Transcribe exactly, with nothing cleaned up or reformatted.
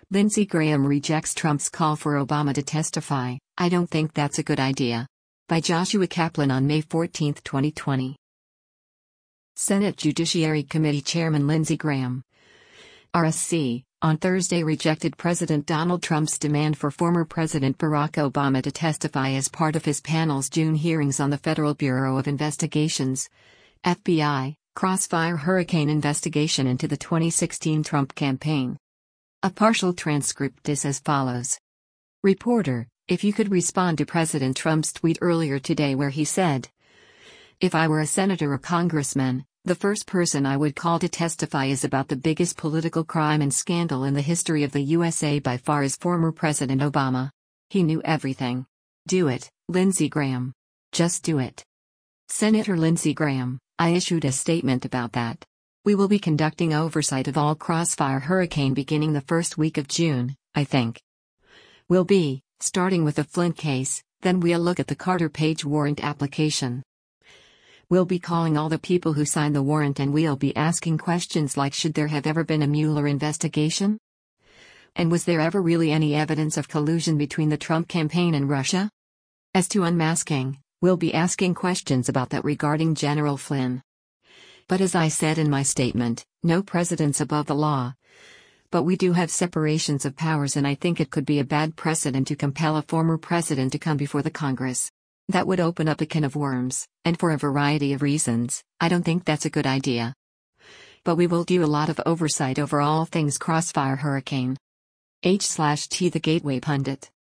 Lindsey Graham rejects Trump's call for Obama to testify. I don't think that's a good idea. By Joshua Kaplan on May fourteenth, twenty twenty. Senate Judiciary Committee Chairman Lindsey Graham, R S C, on Thursday rejected President Donald Trump's demand for former President Barack Obama to testify as part of his panel's June hearings on the Federal Bureau of Investigation's F B I Crossfire Hurricane investigation into the twenty sixteen Trump campaign. A partial transcript is as follows. Reporter, if you could respond to President Trump's tweet earlier today where he said, "If I were a senator or congressman, the first person I would call to testify is about the biggest political crime and scandal in the history of the U S A by far is former President Obama. He knew everything. Do it, Lindsey Graham. Just do it." Senator Lindsey Graham, I issued a statement about that. We will be conducting oversight of all Crossfire Hurricane beginning the first week of June, I think. We'll be, starting with the Flint case, then we'll look at the Carter Page warrant application. We'll be calling all the people who signed the warrant and we'll be asking questions like should there have ever been a Mueller investigation? And was there ever really any evidence of collusion between the Trump campaign and Russia? As to unmasking, we'll be asking questions about that regarding General Flynn. But as I said in my statement, no president's above the law. But we do have separations of powers and I think it could be a bad precedent to compel a former president to come before the Congress. That would open up a can of worms, and for a variety of reasons, I don't think that's a good idea. But we will do a lot of oversight over all things Crossfire Hurricane. H slash T The Gateway Pundit